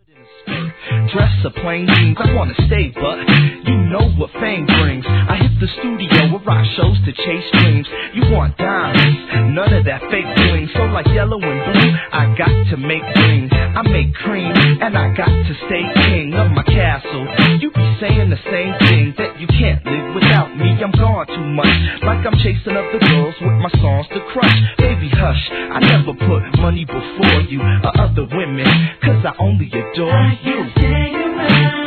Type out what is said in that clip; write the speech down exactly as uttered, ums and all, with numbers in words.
Dress a plain jeans, I wanna stay, but you know what fame brings. I hit the studio with rock shows to chase dreams. You want diamonds, none of that fake bling. So like yellow and blue, I got to make green. I make cream, and I got to stay king of my castle. You be saying the same thing, that you can't live without me. I'm gone too much, like I'm chasing up the girls with my songs to crush. Baby hush, I never put money before you or other women, cause I only adore you. Stay around.